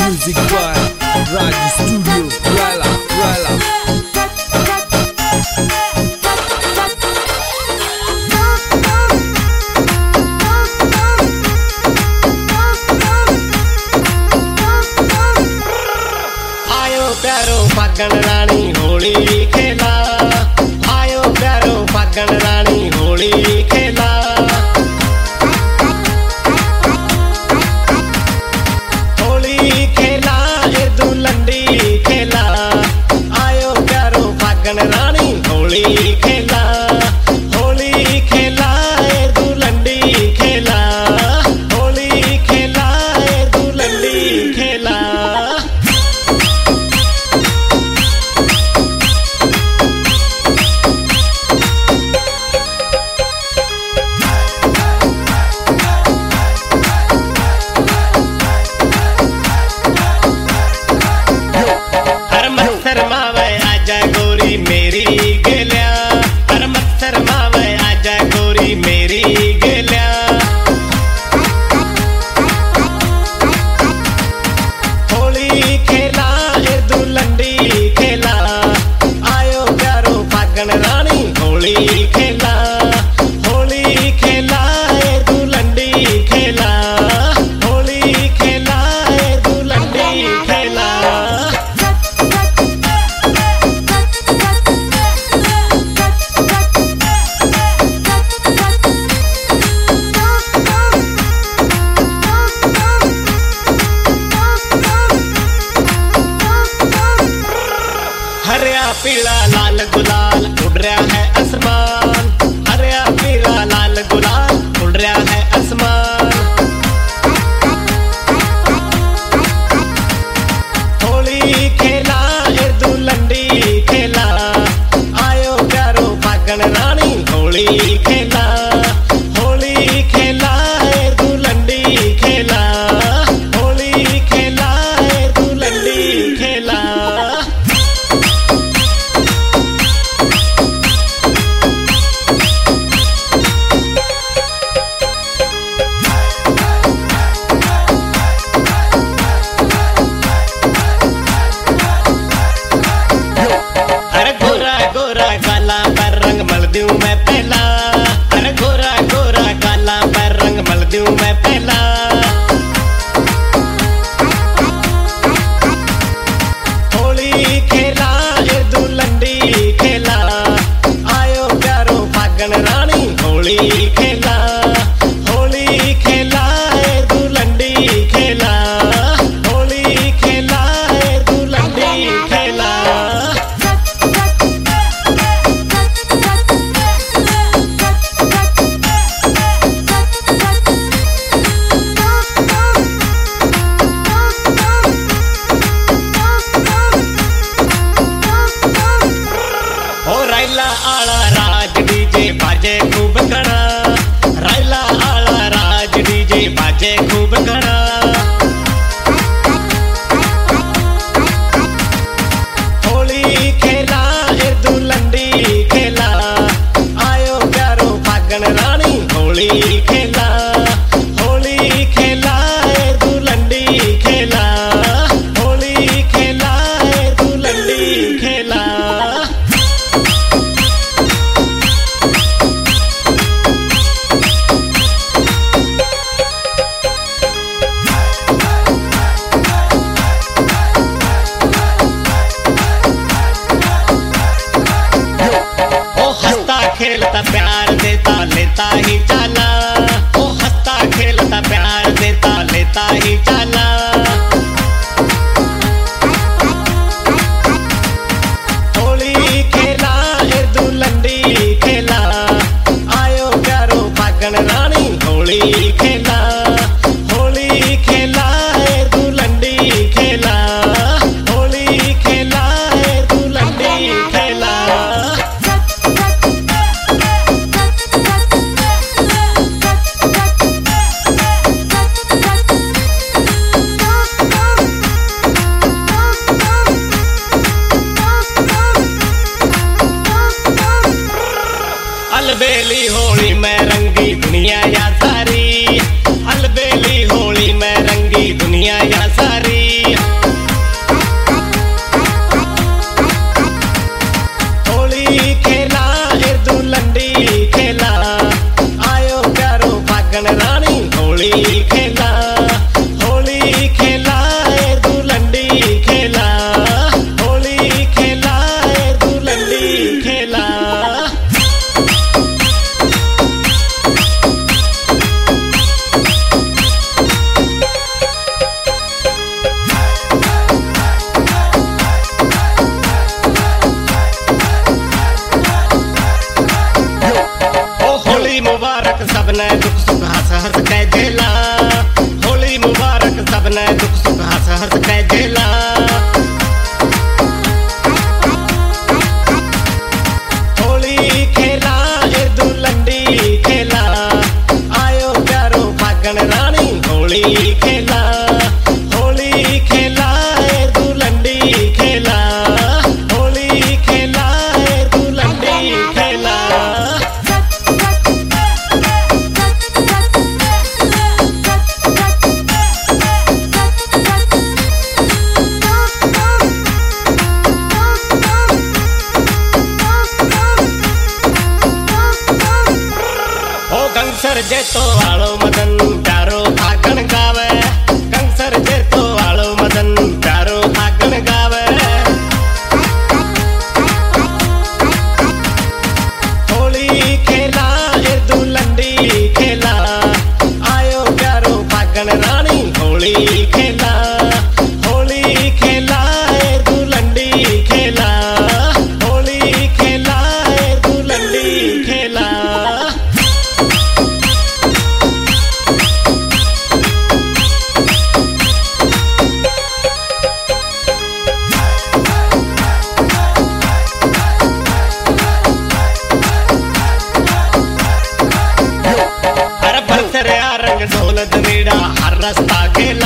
Music by Raju Studio. Rala, Rala. आयो प्यारो फागण रानी होली खेला, आयो प्यारो फागण रानी होली खेला। होली खेला ए दुलंडी खेला, आयो प्यारो फागण रानी होली खेला। होली खेला ए दुलंडी खेला, होली खेला ए दुलंडी खेला। आजा गोरी मेरी गेल्या, हर मत्सर मावे आजा गोरी मेरी गेल्या। होली खेला ए दुलंडी खेला, आयो प्यारो फागण रानी होली खेला। होली खेला ए दुलंडी खेला, होली खेला ए दुलंडी खेला। हरिया पीला लाल गुलाल उड़ रहा है आसमान, हरिया पीला लाल गुलाल उड़ रहा है आसमान। होली खेला ए दुलंडी खेला, आयो प्यारो फागण रानी होली खेला। होली खेला ए दुलंडी खेला, होली खेला ए दुलंडी खेला। हंस के झेला। होली खेला ए दुलंडी खेला, आयो प्यारो फागण रानी होली खेला। होली खेला ए दुलंडी खेला, होली खेला ए दुलंडी खेला। कंसर जेतो वालो मदन प्यारो फागण गावे, कंसर जेतो वालो मदन प्यारो फागण गावे। होली खेला ए दुलंडी खेला, आयो प्यारो फागण रानी होली खेला। होली खेला ए दुलंडी खेला, होली खेला ए दुलंडी खेला। रंग ढोल दवेड़ा हर रास्ता खेला।